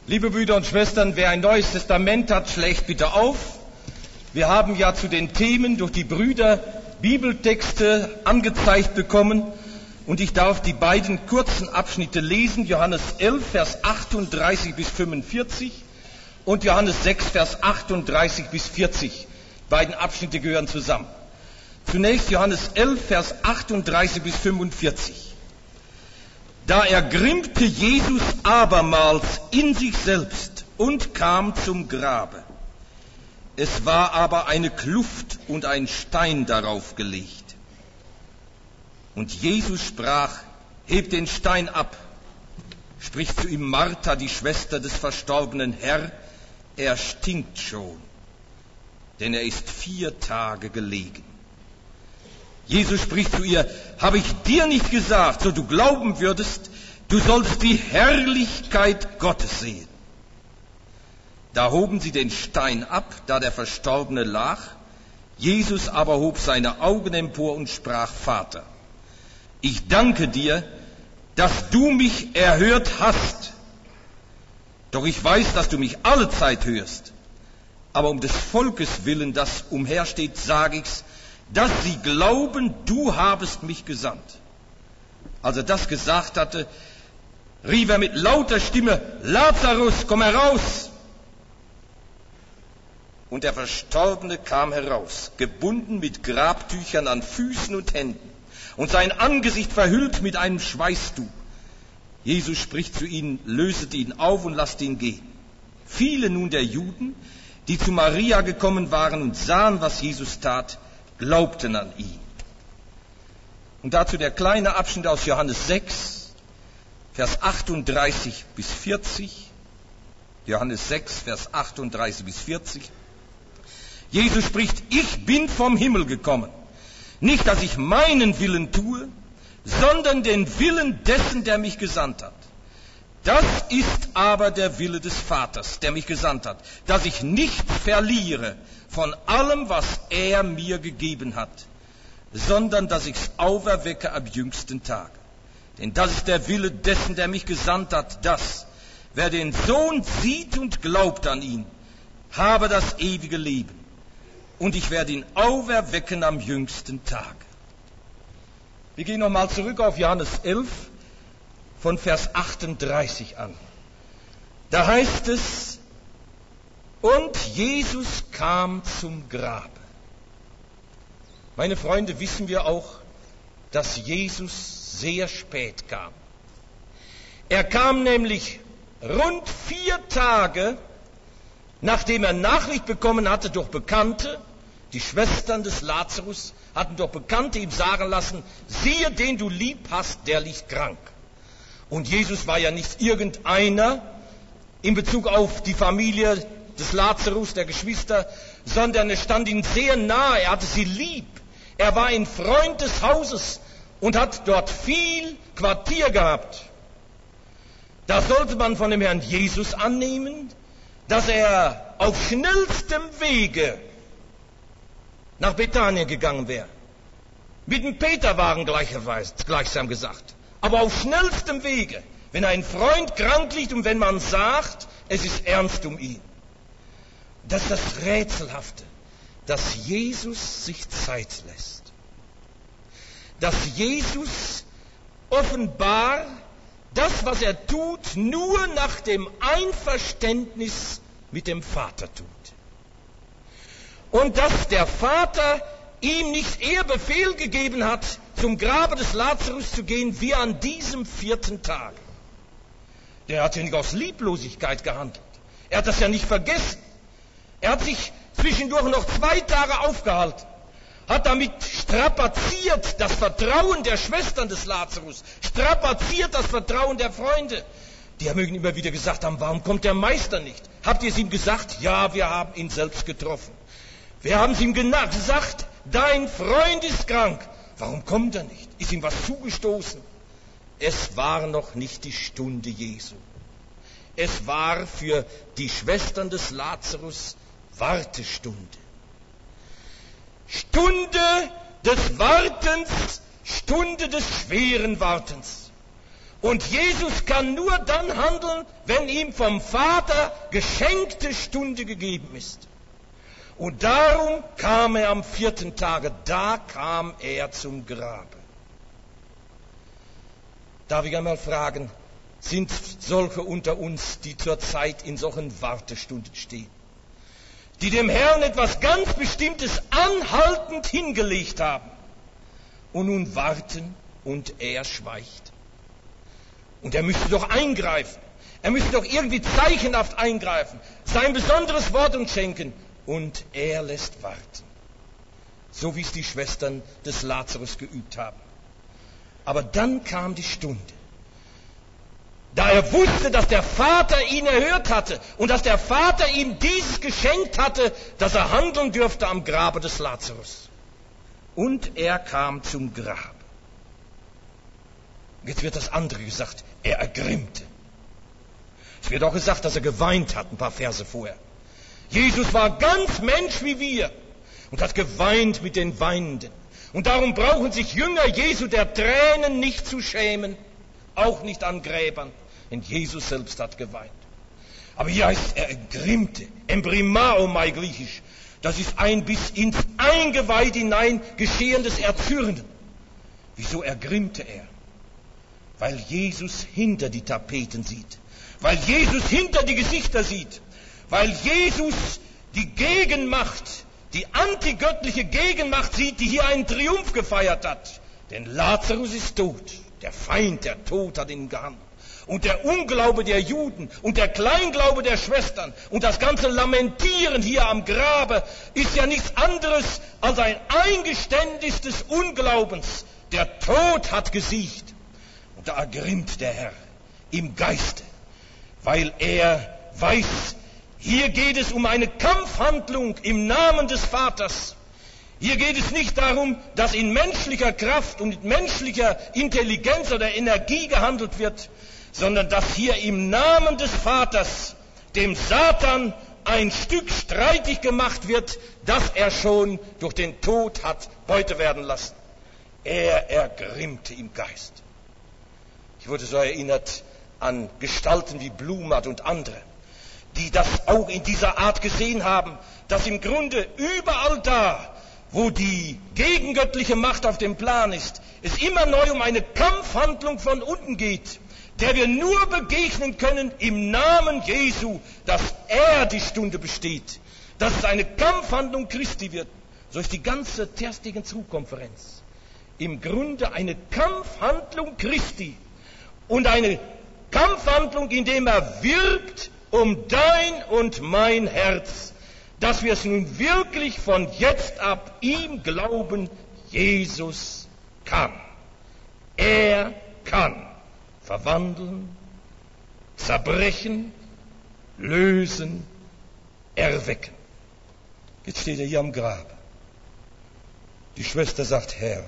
Liebe Brüder und Schwestern, wer ein neues Testament hat, schlägt bitte auf. Wir haben ja zu den Themen durch die Brüder Bibeltexte angezeigt bekommen und ich darf die beiden kurzen Abschnitte lesen, Johannes 11, Vers 38 bis 45 und Johannes 6, Vers 38 bis 40. Beiden Abschnitte gehören zusammen. Zunächst Johannes 11, Vers 38 bis 45. Da ergrimmte Jesus abermals in sich selbst und kam zum Grabe. Es war aber eine Kluft und ein Stein darauf gelegt. Und Jesus sprach, hebt den Stein ab. Spricht zu ihm Martha, die Schwester des verstorbenen Herr, er stinkt schon, denn er ist 4 Tage gelegen. Jesus spricht zu ihr, habe ich dir nicht gesagt, so du glauben würdest, du sollst die Herrlichkeit Gottes sehen. Da hoben sie den Stein ab, da der Verstorbene lag. Jesus aber hob seine Augen empor und sprach, Vater, ich danke dir, dass du mich erhört hast. Doch ich weiß, dass du mich alle Zeit hörst. Aber um des Volkes willen, das umhersteht, sage ich's, dass sie glauben, du habest mich gesandt. Als er das gesagt hatte, rief er mit lauter Stimme, Lazarus, komm heraus! Und der Verstorbene kam heraus, gebunden mit Grabtüchern an Füßen und Händen und sein Angesicht verhüllt mit einem Schweißtuch. Jesus spricht zu ihnen, löset ihn auf und lasst ihn gehen. Viele nun der Juden, die zu Maria gekommen waren und sahen, was Jesus tat, glaubten an ihn. Und dazu der kleine Abschnitt aus Johannes 6, Vers 38 bis 40. Johannes 6, Vers 38 bis 40. Jesus spricht, ich bin vom Himmel gekommen. Nicht, dass ich meinen Willen tue, sondern den Willen dessen, der mich gesandt hat. Das ist aber der Wille des Vaters, der mich gesandt hat, dass ich nichts verliere von allem, was er mir gegeben hat, sondern dass ich's auferwecke am jüngsten Tag. Denn das ist der Wille dessen, der mich gesandt hat, dass, wer den Sohn sieht und glaubt an ihn, habe das ewige Leben. Und ich werde ihn auferwecken am jüngsten Tag. Wir gehen nochmal zurück auf Johannes 11, von Vers 38 an. Da heißt es, und Jesus kam zum Grabe. Meine Freunde, wissen wir auch, dass Jesus sehr spät kam. Er kam nämlich rund 4 Tage, nachdem er Nachricht bekommen hatte durch Bekannte, die Schwestern des Lazarus hatten durch Bekannte ihm sagen lassen, siehe, den du lieb hast, der liegt krank. Und Jesus war ja nicht irgendeiner in Bezug auf die Familie des Lazarus, der Geschwister, sondern er stand ihnen sehr nahe, er hatte sie lieb. Er war ein Freund des Hauses und hat dort viel Quartier gehabt. Da sollte man von dem Herrn Jesus annehmen, dass er auf schnellstem Wege nach Bethanien gegangen wäre. Mit dem Peterwagen gleichsam gesagt. Aber auf schnellstem Wege, wenn ein Freund krank liegt und wenn man sagt, es ist ernst um ihn. Das ist das Rätselhafte, dass Jesus sich Zeit lässt. Dass Jesus offenbar das, was er tut, nur nach dem Einverständnis mit dem Vater tut. Und dass der Vater ihm nicht eher Befehl gegeben hat, zum Grabe des Lazarus zu gehen, wie an diesem 4. Tag. Der hat ja nicht aus Lieblosigkeit gehandelt. Er hat das ja nicht vergessen. Er hat sich zwischendurch noch 2 Tage aufgehalten, hat damit strapaziert das Vertrauen der Schwestern des Lazarus, strapaziert das Vertrauen der Freunde. Die mögen immer wieder gesagt haben, warum kommt der Meister nicht? Habt ihr es ihm gesagt? Ja, wir haben ihn selbst getroffen. Wir haben es ihm gesagt, dein Freund ist krank. Warum kommt er nicht? Ist ihm was zugestoßen? Es war noch nicht die Stunde Jesu. Es war für die Schwestern des Lazarus Wartestunde. Stunde des Wartens, Stunde des schweren Wartens. Und Jesus kann nur dann handeln, wenn ihm vom Vater geschenkte Stunde gegeben ist. Und darum kam er am 4. Tage, da kam er zum Grabe. Darf ich einmal fragen, sind solche unter uns, die zurzeit in solchen Wartestunden stehen, die dem Herrn etwas ganz Bestimmtes anhaltend hingelegt haben und nun warten und er schweigt? Und er müsste doch eingreifen. Er müsste doch irgendwie zeichenhaft eingreifen, sein besonderes Wort uns schenken. Und er lässt warten. So wie es die Schwestern des Lazarus geübt haben. Aber dann kam die Stunde, da er wusste, dass der Vater ihn erhört hatte und dass der Vater ihm dieses geschenkt hatte, dass er handeln dürfte am Grabe des Lazarus. Und er kam zum Grab. Jetzt wird das andere gesagt, er ergrimmte. Es wird auch gesagt, dass er geweint hat, ein paar Verse vorher. Jesus war ganz Mensch wie wir und hat geweint mit den Weinenden. Und darum brauchen sich Jünger Jesu der Tränen nicht zu schämen, auch nicht an Gräbern, denn Jesus selbst hat geweint. Aber hier heißt er ergrimmte, embrymaomai griechisch. Das ist ein bis ins Eingeweid hinein geschehendes Erzürnen. Wieso ergrimmte er? Weil Jesus hinter die Tapeten sieht, weil Jesus hinter die Gesichter sieht, weil Jesus die Gegenmacht, die antigöttliche Gegenmacht sieht, die hier einen Triumph gefeiert hat. Denn Lazarus ist tot, der Feind, der Tod hat ihn gehandelt. Und der Unglaube der Juden und der Kleinglaube der Schwestern und das ganze Lamentieren hier am Grabe ist ja nichts anderes als ein Eingeständnis des Unglaubens. Der Tod hat gesiegt. Und da ergrimmt der Herr im Geiste, weil er weiß, hier geht es um eine Kampfhandlung im Namen des Vaters. Hier geht es nicht darum, dass in menschlicher Kraft und mit menschlicher Intelligenz oder Energie gehandelt wird, sondern dass hier im Namen des Vaters dem Satan ein Stück streitig gemacht wird, das er schon durch den Tod hat Beute werden lassen. Er ergrimmte im Geist. Ich wurde so erinnert an Gestalten wie Blumert und andere, die das auch in dieser Art gesehen haben, dass im Grunde überall da, wo die gegengöttliche Macht auf dem Plan ist, es immer neu um eine Kampfhandlung von unten geht, der wir nur begegnen können im Namen Jesu, dass er die Stunde besteht, dass es eine Kampfhandlung Christi wird. So ist die ganze Terstigen-Zu-Konferenz im Grunde eine Kampfhandlung Christi und eine Kampfhandlung, indem er wirbt um dein und mein Herz, dass wir es nun wirklich von jetzt ab ihm glauben, Jesus kann. Er kann verwandeln, zerbrechen, lösen, erwecken. Jetzt steht er hier am Grab. Die Schwester sagt, Herr,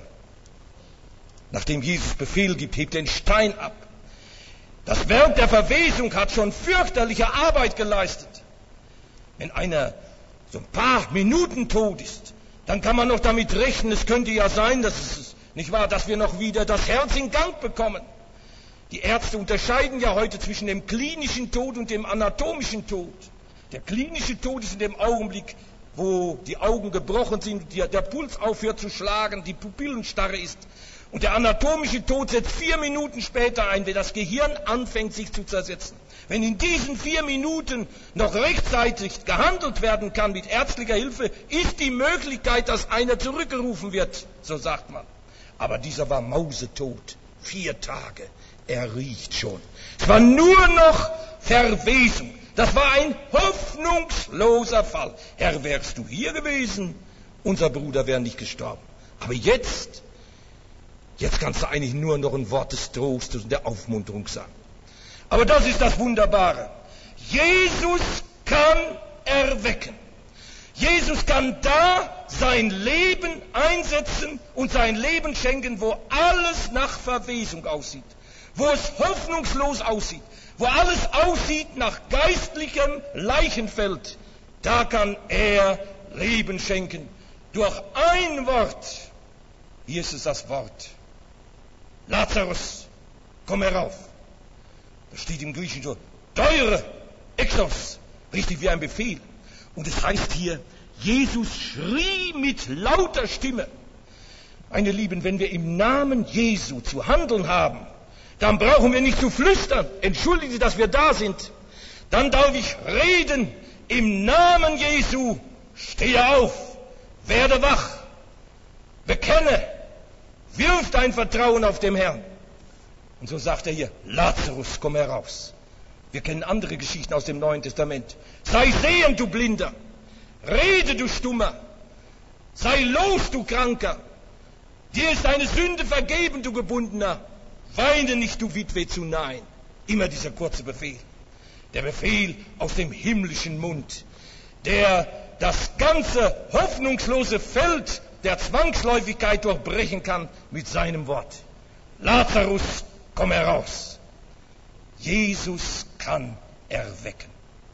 nachdem Jesus Befehl gibt, hebt den Stein ab. Das Werk der Verwesung hat schon fürchterliche Arbeit geleistet. Wenn einer so ein paar Minuten tot ist, dann kann man noch damit rechnen, es könnte ja sein, dass wir noch wieder das Herz in Gang bekommen. Die Ärzte unterscheiden ja heute zwischen dem klinischen Tod und dem anatomischen Tod. Der klinische Tod ist in dem Augenblick, wo die Augen gebrochen sind, der Puls aufhört zu schlagen, die Pupillenstarre ist. Und der anatomische Tod setzt 4 Minuten später ein, wenn das Gehirn anfängt, sich zu zersetzen. Wenn in diesen 4 Minuten noch rechtzeitig gehandelt werden kann mit ärztlicher Hilfe, ist die Möglichkeit, dass einer zurückgerufen wird, so sagt man. Aber dieser war mausetot, 4 Tage, er riecht schon. Es war nur noch Verwesung. Das war ein hoffnungsloser Fall. Herr, wärst du hier gewesen, unser Bruder wäre nicht gestorben. Aber jetzt kannst du eigentlich nur noch ein Wort des Trostes und der Aufmunterung sagen. Aber das ist das Wunderbare. Jesus kann erwecken. Jesus kann da sein Leben einsetzen und sein Leben schenken, wo alles nach Verwesung aussieht, wo es hoffnungslos aussieht, wo alles aussieht nach geistlichem Leichenfeld. Da kann er Leben schenken. Durch ein Wort. Hier ist es das Wort. Lazarus, komm herauf. Das steht im Griechischen so, teure, Exos, richtig wie ein Befehl. Und es heißt hier, Jesus schrie mit lauter Stimme. Meine Lieben, wenn wir im Namen Jesu zu handeln haben, dann brauchen wir nicht zu flüstern. Entschuldigen Sie, dass wir da sind. Dann darf ich reden. Im Namen Jesu stehe auf, werde wach, bekenne, wirf dein Vertrauen auf den Herrn. Und so sagt er hier, Lazarus, komm heraus. Wir kennen andere Geschichten aus dem Neuen Testament. Sei sehend, du Blinder. Rede, du Stummer. Sei los, du Kranker. Dir ist deine Sünde vergeben, du Gebundener. Weine nicht, du Witwe, zu nein. Immer dieser kurze Befehl. Der Befehl aus dem himmlischen Mund, der das ganze hoffnungslose Feld der Zwangsläufigkeit durchbrechen kann mit seinem Wort. Lazarus, komm heraus. Jesus kann erwecken.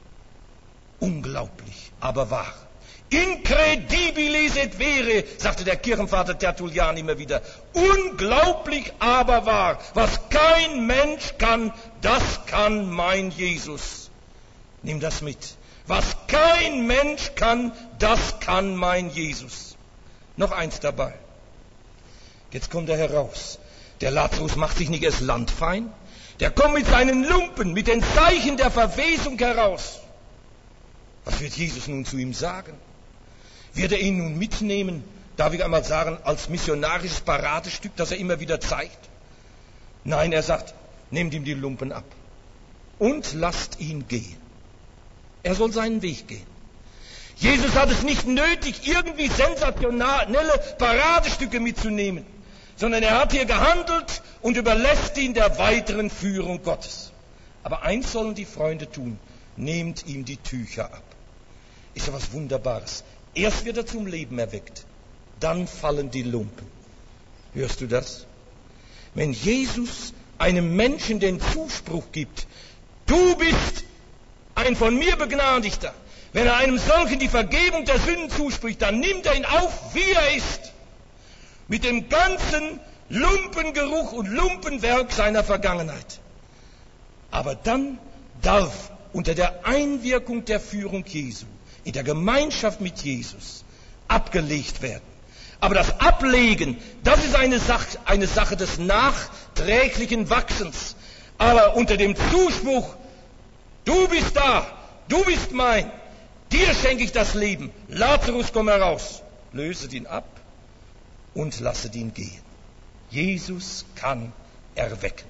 Unglaublich, aber wahr. Incredibilis et vere, sagte der Kirchenvater Tertullian immer wieder. Unglaublich, aber wahr. Was kein Mensch kann, das kann mein Jesus. Nimm das mit. Was kein Mensch kann, das kann mein Jesus. Noch eins dabei. Jetzt kommt er heraus. Der Lazarus macht sich nicht erst landfein. Der kommt mit seinen Lumpen, mit den Zeichen der Verwesung heraus. Was wird Jesus nun zu ihm sagen? Wird er ihn nun mitnehmen, darf ich einmal sagen, als missionarisches Paradestück, das er immer wieder zeigt? Nein, er sagt, nehmt ihm die Lumpen ab und lasst ihn gehen. Er soll seinen Weg gehen. Jesus hat es nicht nötig, irgendwie sensationelle Paradestücke mitzunehmen, sondern er hat hier gehandelt und überlässt ihn der weiteren Führung Gottes. Aber eins sollen die Freunde tun, nehmt ihm die Tücher ab. Ist ja was Wunderbares. Erst wird er zum Leben erweckt, dann fallen die Lumpen. Hörst du das? Wenn Jesus einem Menschen den Zuspruch gibt, du bist ein von mir Begnadigter, wenn er einem solchen die Vergebung der Sünden zuspricht, dann nimmt er ihn auf, wie er ist, mit dem ganzen Lumpengeruch und Lumpenwerk seiner Vergangenheit. Aber dann darf unter der Einwirkung der Führung Jesu, in der Gemeinschaft mit Jesus, abgelegt werden. Aber das Ablegen, das ist eine Sache des nachträglichen Wachsens. Aber unter dem Zuspruch, du bist da, du bist mein, dir schenke ich das Leben, Lazarus, komm heraus, löset ihn ab und lasset ihn gehen. Jesus kann erwecken.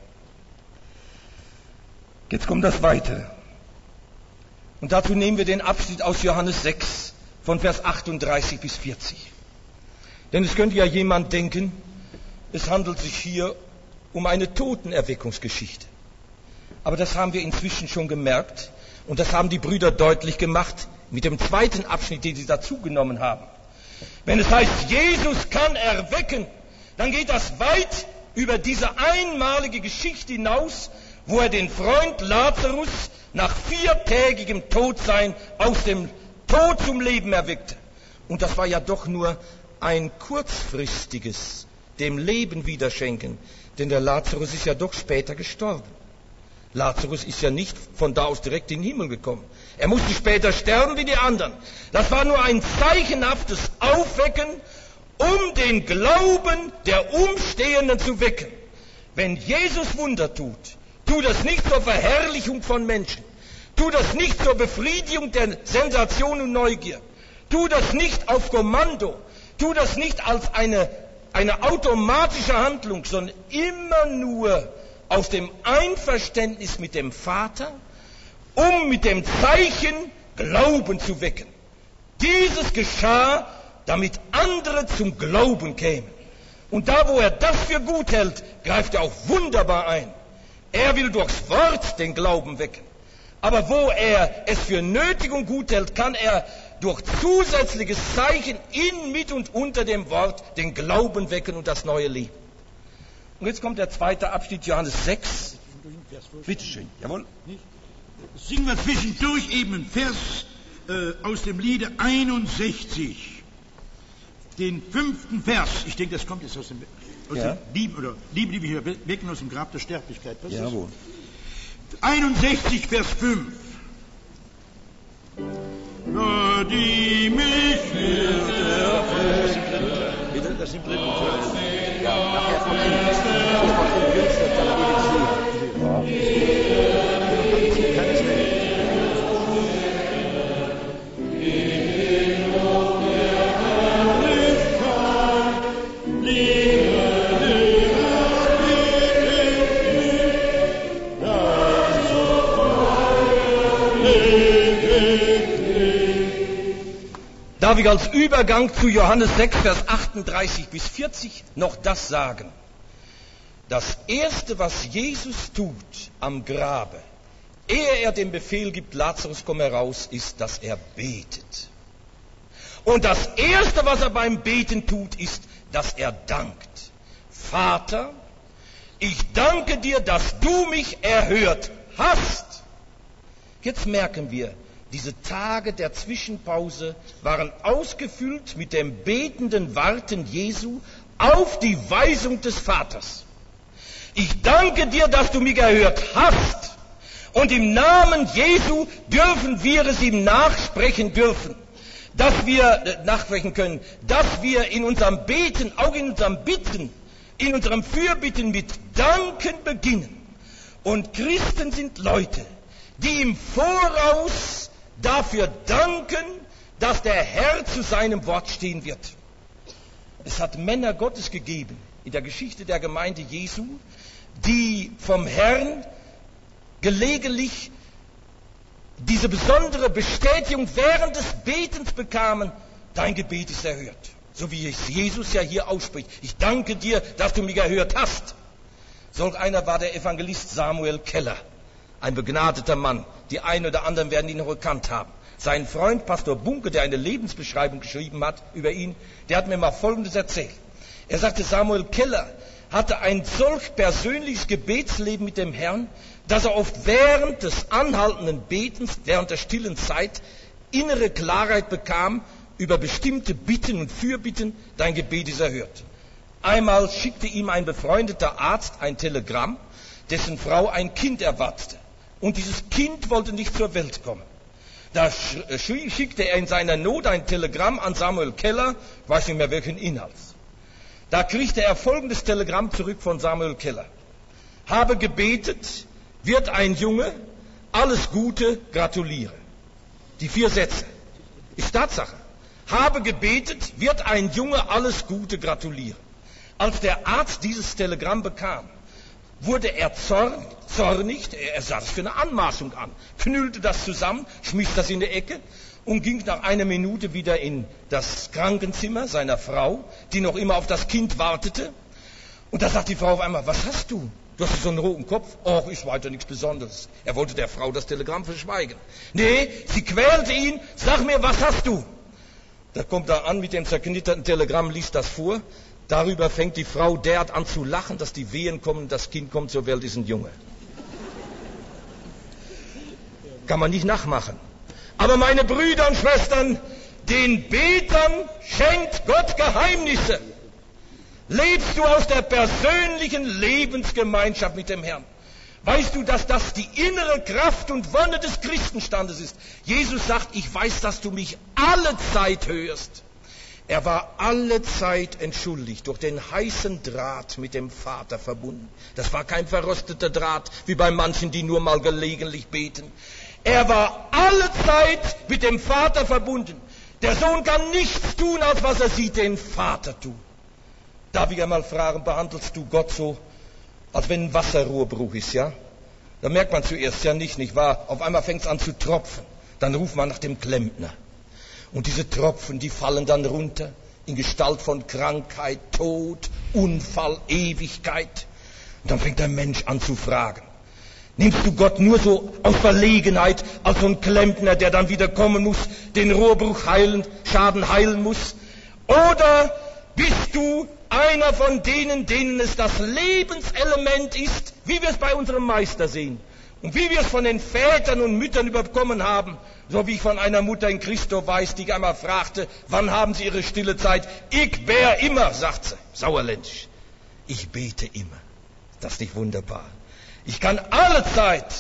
Jetzt kommt das Weitere. Und dazu nehmen wir den Abschnitt aus Johannes 6 von Vers 38 bis 40. Denn es könnte ja jemand denken, es handelt sich hier um eine Totenerweckungsgeschichte. Aber das haben wir inzwischen schon gemerkt und das haben die Brüder deutlich gemacht mit dem zweiten Abschnitt, den sie dazu genommen haben. Wenn es heißt, Jesus kann erwecken, dann geht das weit über diese einmalige Geschichte hinaus, wo er den Freund Lazarus nach 4-tägigem Todsein aus dem Tod zum Leben erweckte. Und das war ja doch nur ein kurzfristiges dem Leben wiederschenken, denn der Lazarus ist ja doch später gestorben. Lazarus ist ja nicht von da aus direkt in den Himmel gekommen. Er musste später sterben wie die anderen. Das war nur ein zeichenhaftes Aufwecken, um den Glauben der Umstehenden zu wecken. Wenn Jesus Wunder tut, tu das nicht zur Verherrlichung von Menschen. Tu das nicht zur Befriedigung der Sensation und Neugier. Tu das nicht auf Kommando. Tu das nicht als eine automatische Handlung, sondern immer nur aus dem Einverständnis mit dem Vater, um mit dem Zeichen Glauben zu wecken. Dieses geschah, damit andere zum Glauben kämen. Und da, wo er das für gut hält, greift er auch wunderbar ein. Er will durchs Wort den Glauben wecken. Aber wo er es für nötig und gut hält, kann er durch zusätzliches Zeichen in, mit und unter dem Wort den Glauben wecken und das neue Leben. Und jetzt kommt der zweite Abschnitt, Johannes 6. Bitte schön, jawohl. Singen wir zwischendurch eben einen Vers aus dem Liede 61. Den 5. Vers. Ich denke, das kommt jetzt aus dem Liebe, die wir hier wecken aus dem Grab der Sterblichkeit. Was jawohl. 61, Vers 5. Da die mich Das sind Dritten. Ja, nachher von ihm. Von ihm Jüngster kann ewig sehen. Keines mehr. Darf ich als Übergang zu Johannes 6, Vers 38 bis 40 noch das sagen? Das Erste, was Jesus tut am Grabe, ehe er den Befehl gibt, Lazarus, komm heraus, ist, dass er betet. Und das Erste, was er beim Beten tut, ist, dass er dankt. Vater, ich danke dir, dass du mich erhört hast. Jetzt merken wir, diese Tage der Zwischenpause waren ausgefüllt mit dem betenden Warten Jesu auf die Weisung des Vaters. Ich danke dir, dass du mich erhört hast. Und im Namen Jesu dürfen wir es ihm nachsprechen dürfen. Dass wir nachsprechen können, dass wir in unserem Beten, auch in unserem Bitten, in unserem Fürbitten mit Danken beginnen. Und Christen sind Leute, die im Voraus dafür danken, dass der Herr zu seinem Wort stehen wird. Es hat Männer Gottes gegeben in der Geschichte der Gemeinde Jesu, die vom Herrn gelegentlich diese besondere Bestätigung während des Betens bekamen, dein Gebet ist erhört. So wie es Jesus ja hier ausspricht. Ich danke dir, dass du mich erhört hast. Solch einer war der Evangelist Samuel Keller. Ein begnadeter Mann. Die einen oder anderen werden ihn noch gekannt haben. Sein Freund Pastor Bunke, der eine Lebensbeschreibung geschrieben hat über ihn, der hat mir mal Folgendes erzählt. Er sagte, Samuel Keller hatte ein solch persönliches Gebetsleben mit dem Herrn, dass er oft während des anhaltenden Betens, während der stillen Zeit, innere Klarheit bekam über bestimmte Bitten und Fürbitten, dein Gebet ist erhört. Einmal schickte ihm ein befreundeter Arzt ein Telegramm, dessen Frau ein Kind erwartete. Und dieses Kind wollte nicht zur Welt kommen. Da schickte er in seiner Not ein Telegramm an Samuel Keller, ich weiß nicht mehr welchen Inhalts. Da kriegte er folgendes Telegramm zurück von Samuel Keller. Habe gebetet, wird ein Junge, alles Gute, gratuliere. Die 4 Sätze. Ist Tatsache. Habe gebetet, wird ein Junge, alles Gute, gratuliere. Als der Arzt dieses Telegramm bekam, wurde er zornig, er sah das für eine Anmaßung an, knüllte das zusammen, schmiss das in die Ecke und ging nach einer Minute wieder in das Krankenzimmer seiner Frau, die noch immer auf das Kind wartete. Und da sagt die Frau auf einmal, was hast du? Du hast so einen roten Kopf. Och, ist weiter nichts Besonderes. Er wollte der Frau das Telegramm verschweigen. Nee, sie quälte ihn, sag mir, was hast du? Da kommt er an mit dem zerknitterten Telegramm, liest das vor. Darüber fängt die Frau derart an zu lachen, dass die Wehen kommen, das Kind kommt zur Welt, ist ein Junge. Kann man nicht nachmachen. Aber meine Brüder und Schwestern, den Betern schenkt Gott Geheimnisse. Lebst du aus der persönlichen Lebensgemeinschaft mit dem Herrn? Weißt du, dass das die innere Kraft und Wonne des Christenstandes ist? Jesus sagt, ich weiß, dass du mich alle Zeit hörst. Er war alle Zeit entschuldigt, durch den heißen Draht mit dem Vater verbunden. Das war kein verrosteter Draht, wie bei manchen, die nur mal gelegentlich beten. Er war alle Zeit mit dem Vater verbunden. Der Sohn kann nichts tun, als was er sieht, den Vater tun. Darf ich einmal fragen, behandelst du Gott so, als wenn ein Wasserrohrbruch ist, ja? Da merkt man zuerst ja nicht wahr? Auf einmal fängt es an zu tropfen. Dann ruft man nach dem Klempner. Und diese Tropfen, die fallen dann runter in Gestalt von Krankheit, Tod, Unfall, Ewigkeit. Und dann fängt der Mensch an zu fragen. Nimmst du Gott nur so aus Verlegenheit als so ein Klempner, der dann wieder kommen muss, den Rohrbruch Schaden heilen muss? Oder bist du einer von denen es das Lebenselement ist, wie wir es bei unserem Meister sehen und wie wir es von den Vätern und Müttern überkommen haben, so wie ich von einer Mutter in Christo weiß, die einmal fragte, wann haben Sie Ihre stille Zeit? Ich bär immer, sagt sie, sauerländisch. Ich bete immer. Ist das nicht wunderbar? Ich kann alle Zeit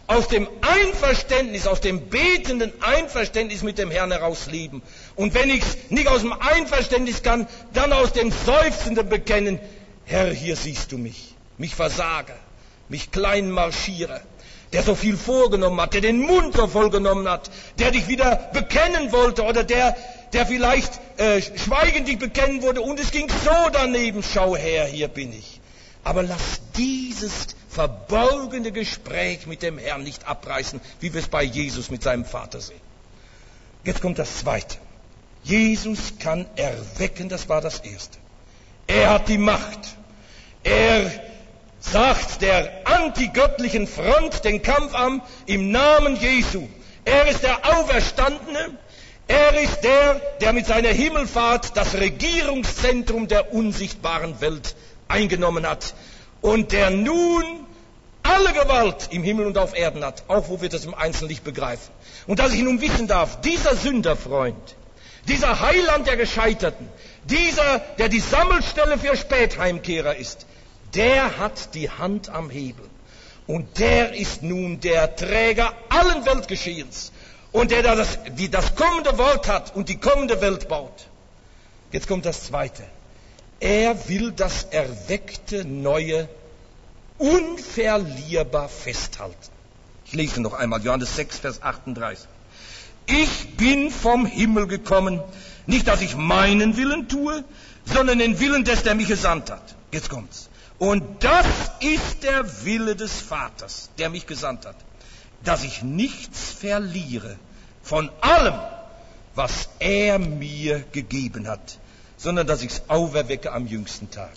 aus dem Einverständnis, aus dem betenden Einverständnis mit dem Herrn heraus leben. Und wenn ich es nicht aus dem Einverständnis kann, dann aus dem Seufzenden bekennen, Herr, hier siehst du mich Versager, mich klein Marschierer, der so viel vorgenommen hat, der den Mund so voll genommen hat, der dich wieder bekennen wollte oder der vielleicht schweigend dich bekennen wurde und es ging so daneben, schau her, hier bin ich. Aber lass dieses verborgene Gespräch mit dem Herrn nicht abreißen, wie wir es bei Jesus mit seinem Vater sehen. Jetzt kommt das Zweite. Jesus kann erwecken, das war das Erste. Er hat die Macht. Er sagt der antigöttlichen Front den Kampf an im Namen Jesu. Er ist der Auferstandene. Er ist der mit seiner Himmelfahrt das Regierungszentrum der unsichtbaren Welt eingenommen hat und der nun alle Gewalt im Himmel und auf Erden hat, auch wo wir das im Einzelnen nicht begreifen. Und dass ich nun wissen darf, dieser Sünderfreund, dieser Heiland der Gescheiterten, dieser, der die Sammelstelle für Spätheimkehrer ist, der hat die Hand am Hebel. Und der ist nun der Träger allen Weltgeschehens. Und der das kommende Wort hat und die kommende Welt baut. Jetzt kommt das Zweite. Er will das erweckte Neue unverlierbar festhalten. Ich lese noch einmal Johannes 6, Vers 38. Ich bin vom Himmel gekommen, nicht, dass ich meinen Willen tue, sondern den Willen des, der mich gesandt hat. Jetzt kommt's. Und das ist der Wille des Vaters, der mich gesandt hat, dass ich nichts verliere von allem, was er mir gegeben hat, sondern dass ich es auferwecke am jüngsten Tag.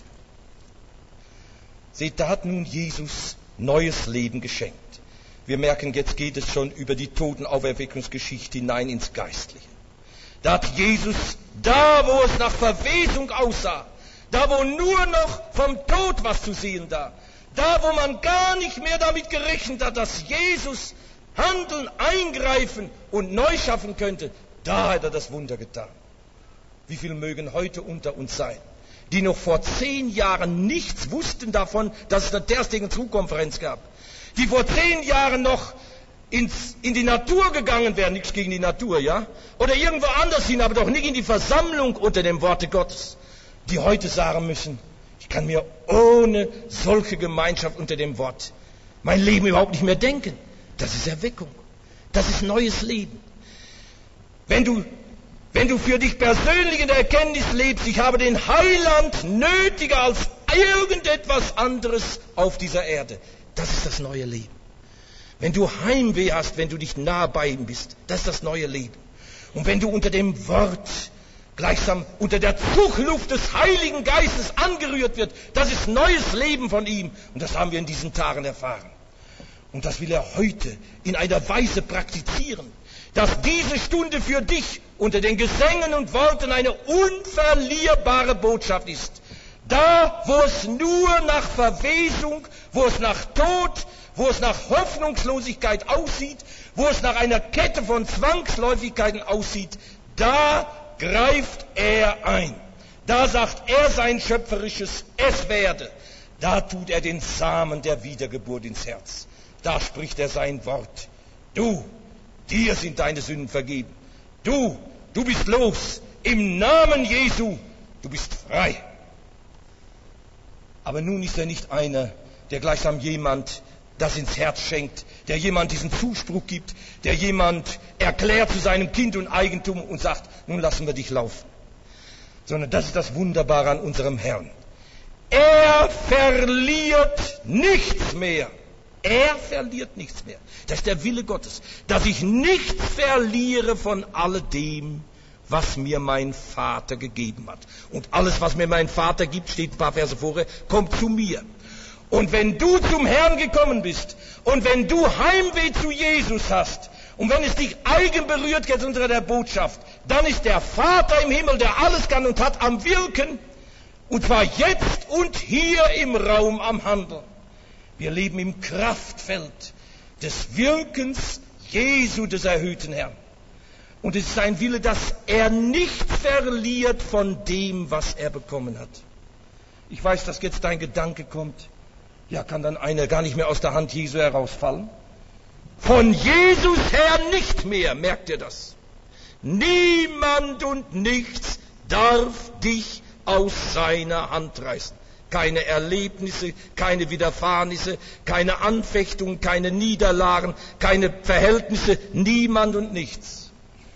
Seht, da hat nun Jesus neues Leben geschenkt. Wir merken, jetzt geht es schon über die Totenauferweckungsgeschichte hinein ins Geistliche. Da hat Jesus, da wo es nach Verwesung aussah, da wo nur noch vom Tod was zu sehen da wo man gar nicht mehr damit gerechnet hat, dass Jesus handeln, eingreifen und neu schaffen könnte, da hat er das Wunder getan. Wie viele mögen heute unter uns sein, die noch vor 10 Jahren nichts wussten davon, dass es eine Ter Stegen-Konferenz gab, die vor 10 Jahren noch in die Natur gegangen wären, nichts gegen die Natur, ja, oder irgendwo anders hin, aber doch nicht in die Versammlung unter dem Worte Gottes, die heute sagen müssen, ich kann mir ohne solche Gemeinschaft unter dem Wort mein Leben überhaupt nicht mehr denken. Das ist Erweckung. Das ist neues Leben. Wenn du für dich persönlich in der Erkenntnis lebst, ich habe den Heiland nötiger als irgendetwas anderes auf dieser Erde, das ist das neue Leben. Wenn du Heimweh hast, wenn du nicht nah bei ihm bist, das ist das neue Leben. Und wenn du unter dem Wort gleichsam unter der Zugluft des Heiligen Geistes angerührt wird, das ist neues Leben von ihm. Und das haben wir in diesen Tagen erfahren. Und das will er heute in einer Weise praktizieren, dass diese Stunde für dich unter den Gesängen und Worten eine unverlierbare Botschaft ist. Da, wo es nur nach Verwesung, wo es nach Tod, wo es nach Hoffnungslosigkeit aussieht, wo es nach einer Kette von Zwangsläufigkeiten aussieht, da greift er ein. Da sagt er sein schöpferisches Es werde. Da tut er den Samen der Wiedergeburt ins Herz. Da spricht er sein Wort. Du, dir sind deine Sünden vergeben. Du bist los. Im Namen Jesu, du bist frei. Aber nun ist er nicht einer, der gleichsam jemand das ins Herz schenkt, der jemand diesen Zuspruch gibt, der jemand erklärt zu seinem Kind und Eigentum und sagt, nun lassen wir dich laufen. Sondern das ist das Wunderbare an unserem Herrn. Er verliert nichts mehr. Er verliert nichts mehr. Das ist der Wille Gottes, dass ich nichts verliere von alledem, was mir mein Vater gegeben hat. Und alles, was mir mein Vater gibt, steht ein paar Verse vorher, kommt zu mir. Und wenn du zum Herrn gekommen bist und wenn du Heimweh zu Jesus hast und wenn es dich eigen berührt jetzt unter der Botschaft, dann ist der Vater im Himmel, der alles kann und hat, am Wirken, und zwar jetzt und hier im Raum am Handeln. Wir leben im Kraftfeld des Wirkens Jesu, des erhöhten Herrn. Und es ist sein Wille, dass er nichts verliert von dem, was er bekommen hat. Ich weiß, dass jetzt dein Gedanke kommt, ja, kann dann einer gar nicht mehr aus der Hand Jesu herausfallen? Von Jesus her nicht mehr, merkt ihr das? Niemand und nichts darf dich aus seiner Hand reißen. Keine Erlebnisse, keine Widerfahrnisse, keine Anfechtungen, keine Niederlagen, keine Verhältnisse, niemand und nichts.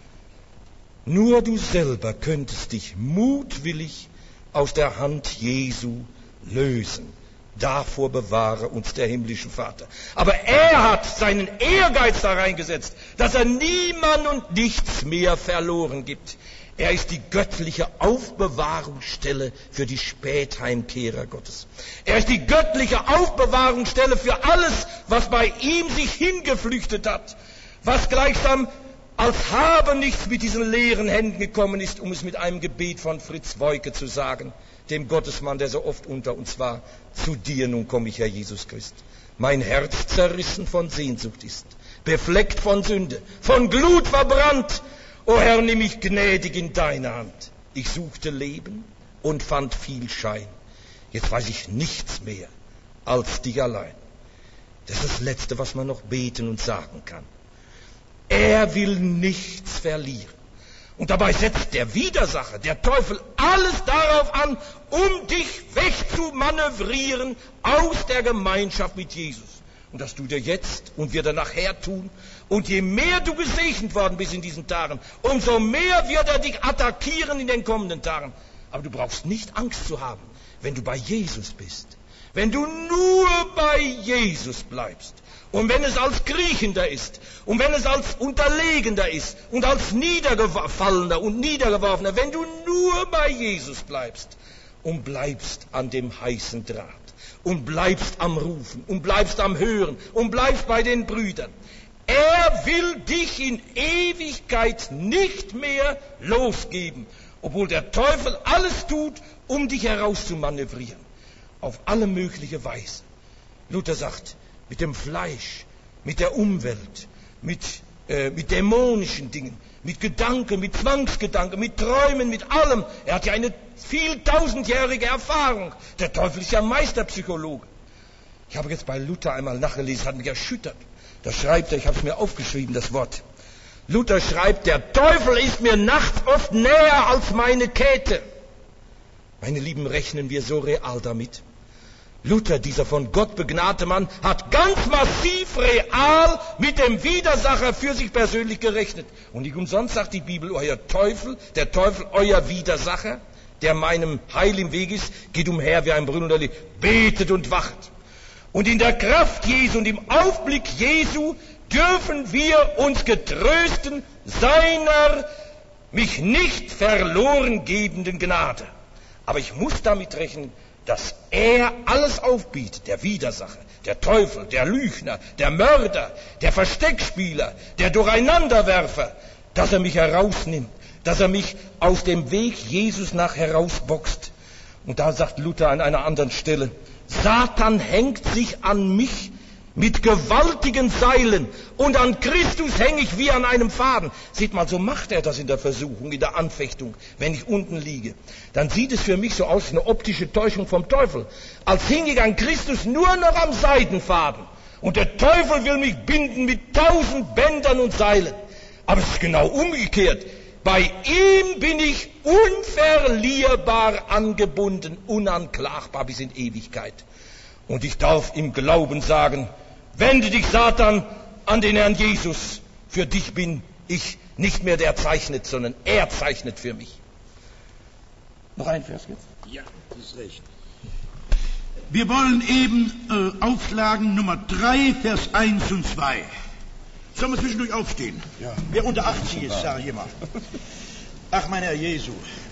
Nur du selber könntest dich mutwillig aus der Hand Jesu lösen. Davor bewahre uns der himmlische Vater. Aber er hat seinen Ehrgeiz da reingesetzt, dass er niemand und nichts mehr verloren gibt. Er ist die göttliche Aufbewahrungsstelle für die Spätheimkehrer Gottes. Er ist die göttliche Aufbewahrungsstelle für alles, was bei ihm sich hingeflüchtet hat, was gleichsam als habe nichts mit diesen leeren Händen gekommen ist, um es mit einem Gebet von Fritz Woike zu sagen, dem Gottesmann, der so oft unter uns war: Zu dir nun komme ich, Herr Jesus Christ. Mein Herz zerrissen von Sehnsucht ist, befleckt von Sünde, von Glut verbrannt. O Herr, nimm mich gnädig in deine Hand. Ich suchte Leben und fand viel Schein. Jetzt weiß ich nichts mehr als dich allein. Das ist das Letzte, was man noch beten und sagen kann. Er will nichts verlieren. Und dabei setzt der Widersacher, der Teufel, alles darauf an, um dich wegzumanövrieren aus der Gemeinschaft mit Jesus. Und das tut er jetzt und wird er nachher tun. Und je mehr du gesegnet worden bist in diesen Tagen, umso mehr wird er dich attackieren in den kommenden Tagen. Aber du brauchst nicht Angst zu haben, wenn du bei Jesus bist. Wenn du nur bei Jesus bleibst. Und wenn es als Kriechender ist, und wenn es als Unterlegender ist, und als Niedergefallener und Niedergeworfener, wenn du nur bei Jesus bleibst und bleibst an dem heißen Draht und bleibst am Rufen und bleibst am Hören und bleibst bei den Brüdern, er will dich in Ewigkeit nicht mehr losgeben, obwohl der Teufel alles tut, um dich herauszumanövrieren, auf alle mögliche Weise. Luther sagt, mit dem Fleisch, mit der Umwelt, mit dämonischen Dingen, mit Gedanken, mit Zwangsgedanken, mit Träumen, mit allem. Er hat ja eine viel tausendjährige Erfahrung. Der Teufel ist ja Meisterpsychologe. Ich habe jetzt bei Luther einmal nachgelesen, hat mich erschüttert. Da schreibt er, ich habe es mir aufgeschrieben, das Wort. Luther schreibt, der Teufel ist mir nachts oft näher als meine Käthe. Meine Lieben, rechnen wir so real damit? Luther, dieser von Gott begnadete Mann, hat ganz massiv real mit dem Widersacher für sich persönlich gerechnet. Und nicht umsonst sagt die Bibel, der Teufel, euer Widersacher, der meinem Heil im Weg ist, geht umher wie ein brüllender Löwe, betet und wacht. Und in der Kraft Jesu und im Aufblick Jesu dürfen wir uns getrösten seiner mich nicht verloren gebenden Gnade. Aber ich muss damit rechnen, dass er alles aufbietet, der Widersacher, der Teufel, der Lügner, der Mörder, der Versteckspieler, der Durcheinanderwerfer, dass er mich herausnimmt, dass er mich aus dem Weg Jesus nach herausboxt. Und da sagt Luther an einer anderen Stelle, Satan hängt sich an mich mit gewaltigen Seilen und an Christus hänge ich wie an einem Faden. Seht mal, so macht er das in der Versuchung, in der Anfechtung, wenn ich unten liege. Dann sieht es für mich so aus, eine optische Täuschung vom Teufel, als hing ich an Christus nur noch am Seidenfaden. Und der Teufel will mich binden mit 1000 Bändern und Seilen. Aber es ist genau umgekehrt. Bei ihm bin ich unverlierbar angebunden, unanklagbar bis in Ewigkeit. Und ich darf im Glauben sagen, wende dich, Satan, an den Herrn Jesus. Für dich bin ich nicht mehr der zeichnet, sondern er zeichnet für mich. Noch ein Vers jetzt? Ja, das ist recht. Wir wollen eben aufschlagen Nummer 3, Vers 1 und 2. Sollen wir zwischendurch aufstehen? Ja. Wer unter 80 ist, sage ich immer. Ach, mein Herr Jesu.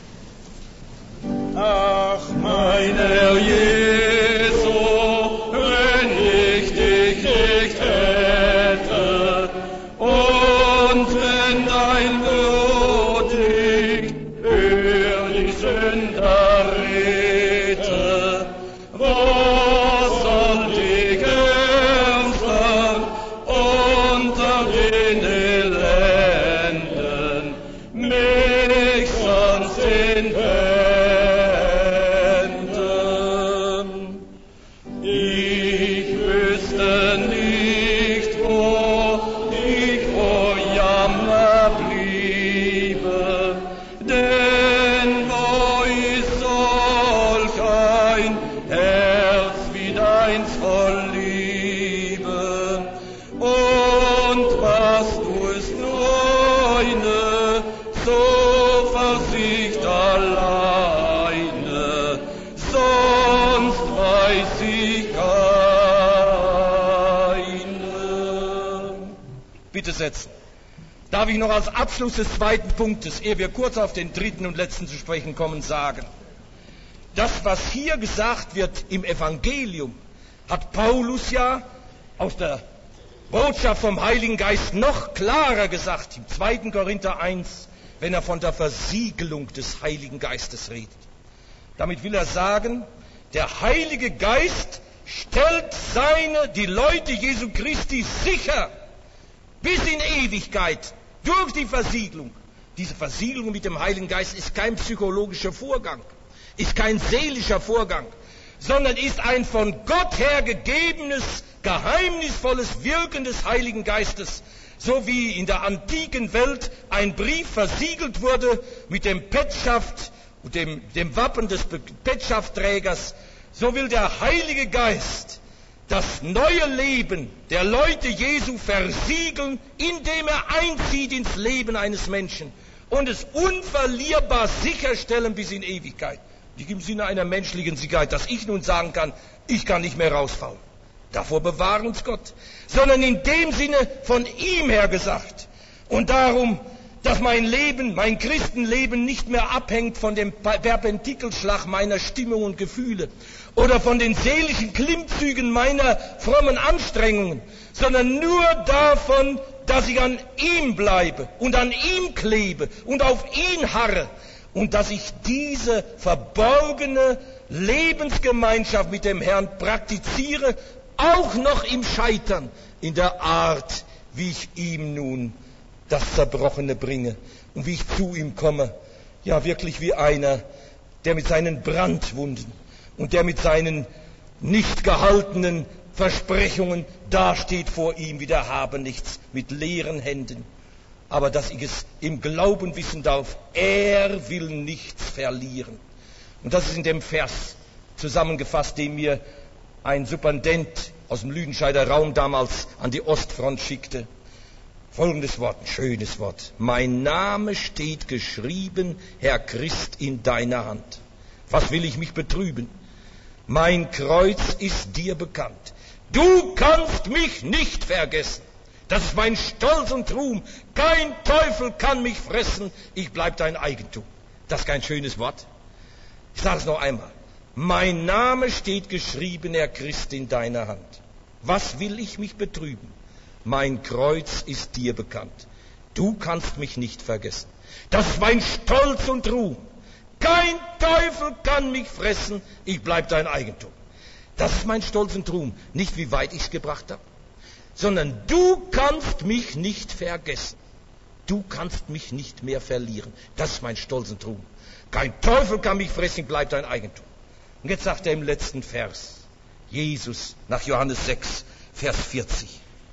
Ach, mein Herr Jesu, wenn ich dich nicht hätte und wenn dein Blut nicht für die Sünder redete, was soll ich ernsthaft unter den Elenden mich sonst in Ich wüsste nicht, wo setzen. Darf ich noch als Abschluss des zweiten Punktes, ehe wir kurz auf den dritten und letzten zu sprechen kommen, sagen: Das, was hier gesagt wird im Evangelium, hat Paulus ja aus der Botschaft vom Heiligen Geist noch klarer gesagt, im 2. Korinther 1, wenn er von der Versiegelung des Heiligen Geistes redet. Damit will er sagen, der Heilige Geist stellt die Leute Jesu Christi sicher bis in Ewigkeit durch die Versiegelung. Diese Versiegelung mit dem Heiligen Geist ist kein psychologischer Vorgang, ist kein seelischer Vorgang, sondern ist ein von Gott her gegebenes, geheimnisvolles Wirken des Heiligen Geistes. So wie in der antiken Welt ein Brief versiegelt wurde mit dem Petschaft und dem Wappen des Petschaftträgers, so will der Heilige Geist das neue Leben der Leute Jesu versiegeln, indem er einzieht ins Leben eines Menschen und es unverlierbar sicherstellen bis in Ewigkeit. Nicht im Sinne einer menschlichen Sicherheit, dass ich nun sagen kann, ich kann nicht mehr rausfallen. Davor bewahrt uns Gott. Sondern in dem Sinne von ihm her gesagt. Und darum, dass mein Leben, mein Christenleben nicht mehr abhängt von dem Perpentikelschlag meiner Stimmung und Gefühle oder von den seelischen Klimmzügen meiner frommen Anstrengungen, sondern nur davon, dass ich an ihm bleibe und an ihm klebe und auf ihn harre und dass ich diese verborgene Lebensgemeinschaft mit dem Herrn praktiziere, auch noch im Scheitern, in der Art, wie ich ihm nun das Zerbrochene bringe und wie ich zu ihm komme. Ja, wirklich wie einer, der mit seinen Brandwunden und der mit seinen nicht gehaltenen Versprechungen dasteht vor ihm wie der Habenichts mit leeren Händen. Aber dass ich es im Glauben wissen darf, er will nichts verlieren. Und das ist in dem Vers zusammengefasst, den mir ein Superintendent aus dem Lüdenscheider Raum damals an die Ostfront schickte. Folgendes Wort, ein schönes Wort. Mein Name steht geschrieben, Herr Christ, in deiner Hand. Was will ich mich betrüben? Mein Kreuz ist dir bekannt. Du kannst mich nicht vergessen. Das ist mein Stolz und Ruhm. Kein Teufel kann mich fressen. Ich bleib dein Eigentum. Das ist kein schönes Wort. Ich sage es noch einmal. Mein Name steht geschrieben, Herr Christ, in deiner Hand. Was will ich mich betrüben? Mein Kreuz ist dir bekannt. Du kannst mich nicht vergessen. Das ist mein Stolz und Ruhm. Kein Teufel kann mich fressen. Ich bleib dein Eigentum. Das ist mein Stolz und Ruhm. Nicht wie weit ich es gebracht habe, sondern du kannst mich nicht vergessen. Du kannst mich nicht mehr verlieren. Das ist mein Stolz und Ruhm. Kein Teufel kann mich fressen. Ich bleib dein Eigentum. Und jetzt sagt er im letzten Vers, Jesus nach Johannes 6, Vers 40.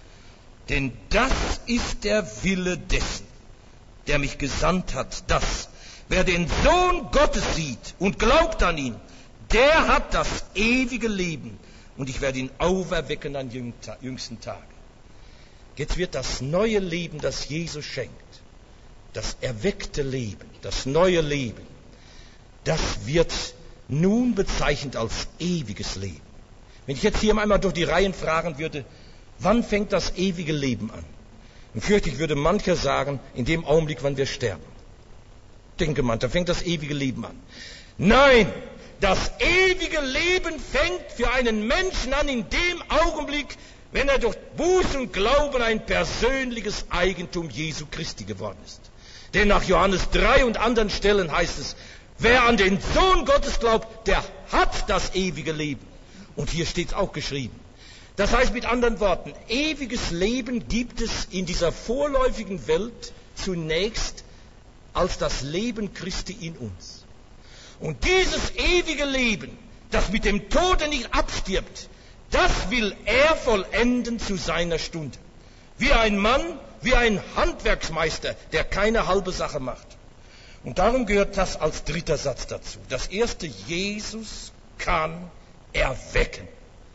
Denn das ist der Wille dessen, der mich gesandt hat, dass, wer den Sohn Gottes sieht und glaubt an ihn, der hat das ewige Leben und ich werde ihn auferwecken an jüngsten Tagen. Jetzt wird das neue Leben, das Jesus schenkt, das erweckte Leben, das neue Leben, das wird nun bezeichnet als ewiges Leben. Wenn ich jetzt hier einmal durch die Reihen fragen würde, wann fängt das ewige Leben an? Und fürchte ich, würde mancher sagen, in dem Augenblick, wann wir sterben. Denke man, da fängt das ewige Leben an. Nein, das ewige Leben fängt für einen Menschen an in dem Augenblick, wenn er durch Buße und Glauben ein persönliches Eigentum Jesu Christi geworden ist. Denn nach Johannes 3 und anderen Stellen heißt es, wer an den Sohn Gottes glaubt, der hat das ewige Leben. Und hier steht es auch geschrieben. Das heißt mit anderen Worten, ewiges Leben gibt es in dieser vorläufigen Welt zunächst als das Leben Christi in uns. Und dieses ewige Leben, das mit dem Tode nicht abstirbt, das will er vollenden zu seiner Stunde. Wie ein Mann, wie ein Handwerksmeister, der keine halbe Sache macht. Und darum gehört das als dritter Satz dazu. Das erste, Jesus kann erwecken,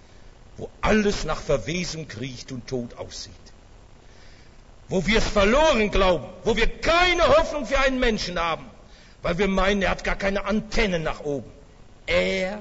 wo alles nach Verwesung kriecht und Tod aussieht. Wo wir es verloren glauben, wo wir keine Hoffnung für einen Menschen haben, weil wir meinen, er hat gar keine Antennen nach oben. Er,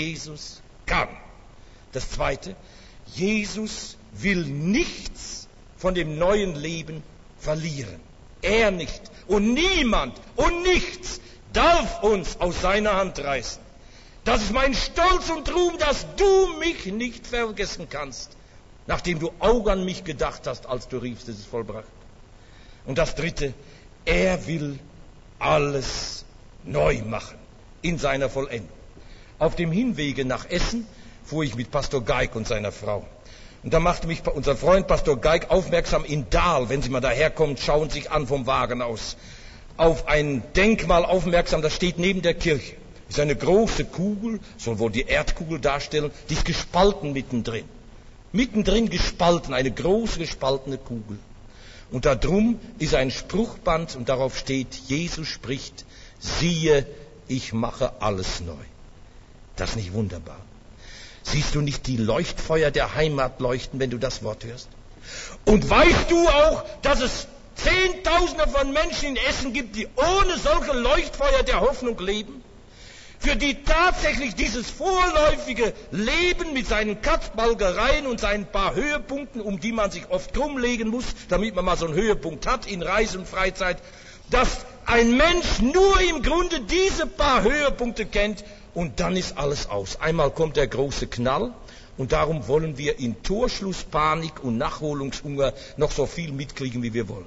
Jesus, kann. Das zweite, Jesus will nichts von dem neuen Leben verlieren. Er nicht und niemand und nichts darf uns aus seiner Hand reißen. Das ist mein Stolz und Ruhm, dass du mich nicht vergessen kannst, nachdem du auch an mich gedacht hast, als du riefst, es ist vollbracht. Und das Dritte, er will alles neu machen in seiner Vollendung. Auf dem Hinwege nach Essen fuhr ich mit Pastor Geig und seiner Frau. Und da machte mich unser Freund Pastor Geig aufmerksam in Dahl, wenn Sie mal daherkommen, schauen Sie sich an vom Wagen aus, auf ein Denkmal aufmerksam, das steht neben der Kirche. Das ist eine große Kugel, soll wohl die Erdkugel darstellen, die ist gespalten mittendrin. Mittendrin gespalten, eine große gespaltene Kugel. Und da drum ist ein Spruchband und darauf steht, Jesus spricht, siehe, ich mache alles neu. Das ist nicht wunderbar? Siehst du nicht die Leuchtfeuer der Heimat leuchten, wenn du das Wort hörst? Und weißt du auch, dass es Zehntausende von Menschen in Essen gibt, die ohne solche Leuchtfeuer der Hoffnung leben? Für die tatsächlich dieses vorläufige Leben mit seinen Katzbalgereien und seinen paar Höhepunkten, um die man sich oft rumlegen muss, damit man mal so einen Höhepunkt hat in Reise und Freizeit, dass ein Mensch nur im Grunde diese paar Höhepunkte kennt und dann ist alles aus. Einmal kommt der große Knall und darum wollen wir in Torschlusspanik und Nachholungshunger noch so viel mitkriegen, wie wir wollen.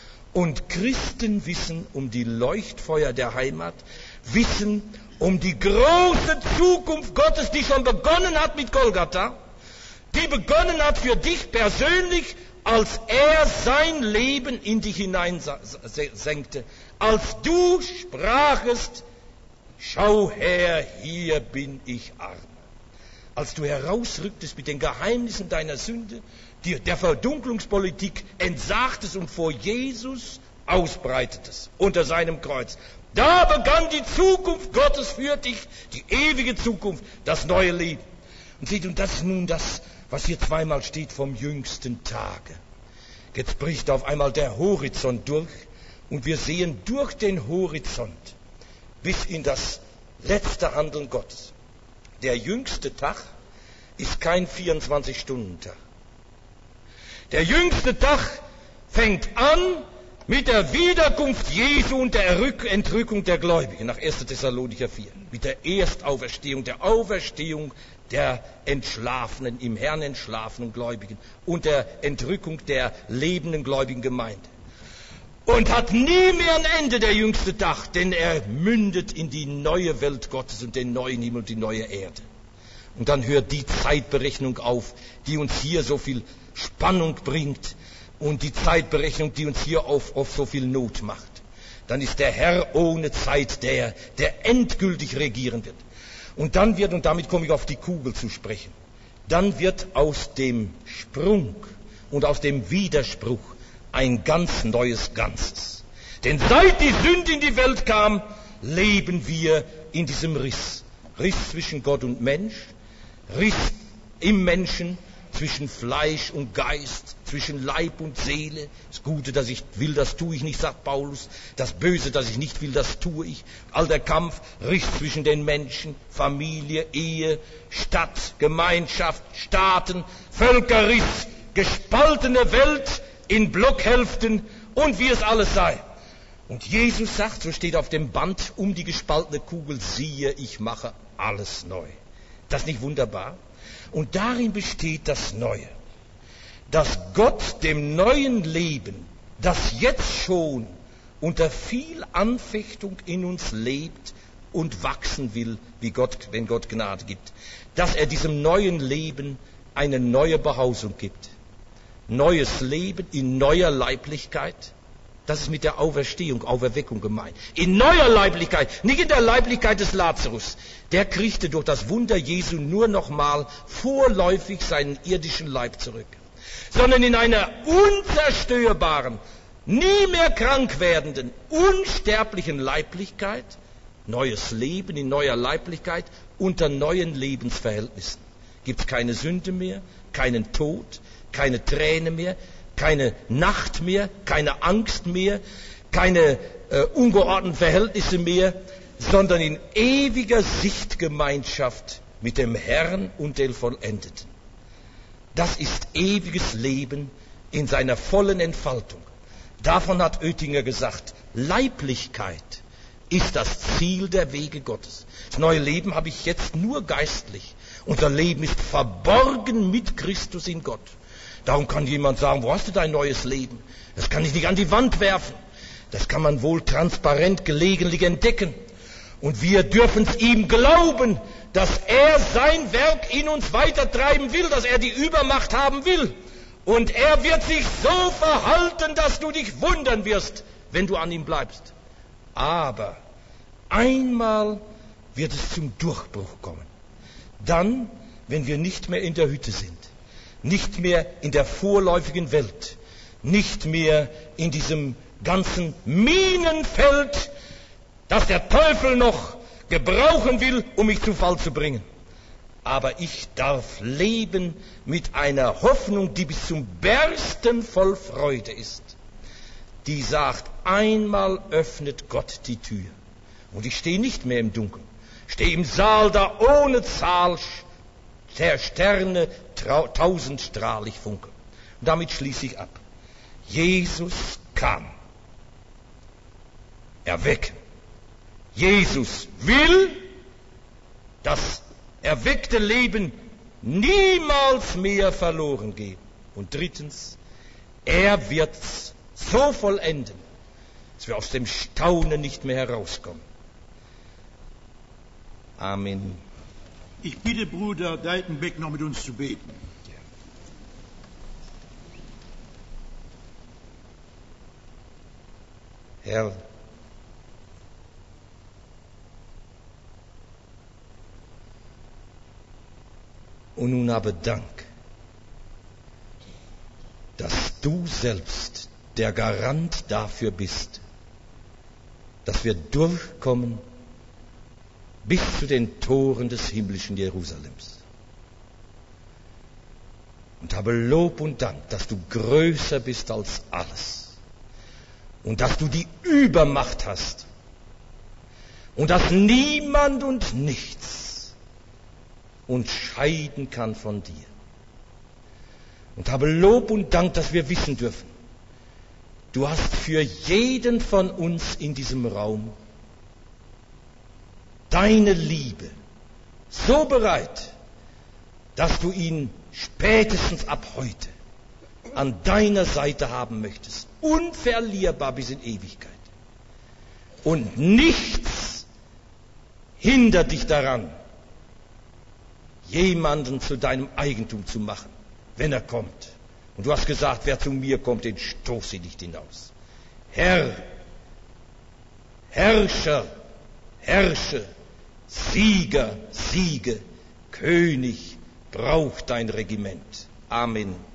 Und Christen wissen um die Leuchtfeuer der Heimat, wissen um die große Zukunft Gottes, die schon begonnen hat mit Golgatha, die begonnen hat für dich persönlich, als er sein Leben in dich hineinsenkte, als du sprachest, schau her, hier bin ich arm. Als du herausrücktest mit den Geheimnissen deiner Sünde, der Verdunklungspolitik entsagtest und vor Jesus ausbreitetest, unter seinem Kreuz. Da begann die Zukunft Gottes für dich, die ewige Zukunft, das neue Leben. Und seht, und das ist nun das, was hier zweimal steht vom jüngsten Tage. Jetzt bricht auf einmal der Horizont durch und wir sehen durch den Horizont bis in das letzte Handeln Gottes. Der jüngste Tag ist kein 24-Stunden-Tag. Der jüngste Tag fängt an mit der Wiederkunft Jesu und der Entrückung der Gläubigen nach 1. Thessalonicher 4. Mit der Erstauferstehung, der Auferstehung der Entschlafenen, im Herrn entschlafenen Gläubigen und der Entrückung der lebenden gläubigen Gemeinde. Und hat nie mehr ein Ende, der jüngste Tag, denn er mündet in die neue Welt Gottes und den neuen Himmel und die neue Erde. Und dann hört die Zeitberechnung auf, die uns hier so viel Spannung bringt und die Zeitberechnung, die uns hier oft so viel Not macht. Dann ist der Herr ohne Zeit der endgültig regieren wird. Und dann wird, und damit komme ich auf die Kugel zu sprechen, dann wird aus dem Sprung und aus dem Widerspruch ein ganz neues Ganzes. Denn seit die Sünde in die Welt kam, leben wir in diesem Riss. Riss zwischen Gott und Mensch, Riss im Menschen, zwischen Fleisch und Geist, zwischen Leib und Seele. Das Gute, das ich will, das tue ich nicht, sagt Paulus. Das Böse, das ich nicht will, das tue ich. All der Kampf, Riss zwischen den Menschen, Familie, Ehe, Stadt, Gemeinschaft, Staaten, Völkerriss, gespaltene Welt in Blockhälften und wie es alles sei. Und Jesus sagt, so steht auf dem Band um die gespaltene Kugel, siehe, ich mache alles neu. Das ist nicht wunderbar? Und darin besteht das Neue, dass Gott dem neuen Leben, das jetzt schon unter viel Anfechtung in uns lebt und wachsen will, wie Gott, wenn Gott Gnade gibt, dass er diesem neuen Leben eine neue Behausung gibt. Neues Leben in neuer Leiblichkeit. Das ist mit der Auferweckung gemeint. In neuer Leiblichkeit, nicht in der Leiblichkeit des Lazarus. Der kriegte durch das Wunder Jesu nur noch mal vorläufig seinen irdischen Leib zurück. Sondern in einer unzerstörbaren, nie mehr krank werdenden, unsterblichen Leiblichkeit, neues Leben in neuer Leiblichkeit unter neuen Lebensverhältnissen. Gibt es keine Sünde mehr, keinen Tod, keine Träne mehr, keine Nacht mehr, keine Angst mehr, keine ungeordneten Verhältnisse mehr, sondern in ewiger Sichtgemeinschaft mit dem Herrn und dem Vollendeten. Das ist ewiges Leben in seiner vollen Entfaltung. Davon hat Oettinger gesagt, Leiblichkeit ist das Ziel der Wege Gottes. Das neue Leben habe ich jetzt nur geistlich. Unser Leben ist verborgen mit Christus in Gott. Darum kann jemand sagen, wo hast du dein neues Leben? Das kann ich nicht an die Wand werfen. Das kann man wohl transparent gelegentlich entdecken. Und wir dürfen es ihm glauben, dass er sein Werk in uns weitertreiben will, dass er die Übermacht haben will. Und er wird sich so verhalten, dass du dich wundern wirst, wenn du an ihm bleibst. Aber einmal wird es zum Durchbruch kommen. Dann, wenn wir nicht mehr in der Hütte sind, nicht mehr in der vorläufigen Welt, nicht mehr in diesem ganzen Minenfeld, das der Teufel noch gebrauchen will, um mich zu Fall zu bringen. Aber ich darf leben mit einer Hoffnung, die bis zum Bersten voll Freude ist. Die sagt, einmal öffnet Gott die Tür. Und ich stehe nicht mehr im Dunkeln. Stehe im Saal da ohne Zahl der Sterne tausendstrahlig funkeln. Und damit schließe ich ab. Jesus kam. Erwecken. Jesus will das erweckte Leben niemals mehr verloren gehen. Und drittens, er wird's so vollenden, dass wir aus dem Staunen nicht mehr herauskommen. Amen. Ich bitte Bruder Deitenbeck noch mit uns zu beten. Herr, und nun aber Dank, dass du selbst der Garant dafür bist, dass wir durchkommen bis zu den Toren des himmlischen Jerusalems. Und habe Lob und Dank, dass du größer bist als alles und dass du die Übermacht hast und dass niemand und nichts uns scheiden kann von dir. Und habe Lob und Dank, dass wir wissen dürfen, du hast für jeden von uns in diesem Raum deine Liebe so bereit, dass du ihn spätestens ab heute an deiner Seite haben möchtest, unverlierbar bis in Ewigkeit. Und nichts hindert dich daran, jemanden zu deinem Eigentum zu machen, wenn er kommt. Und du hast gesagt, wer zu mir kommt, den stoße ich nicht hinaus. Herr, Herrscher, herrsche, Sieger, siege, König, braucht dein Regiment. Amen.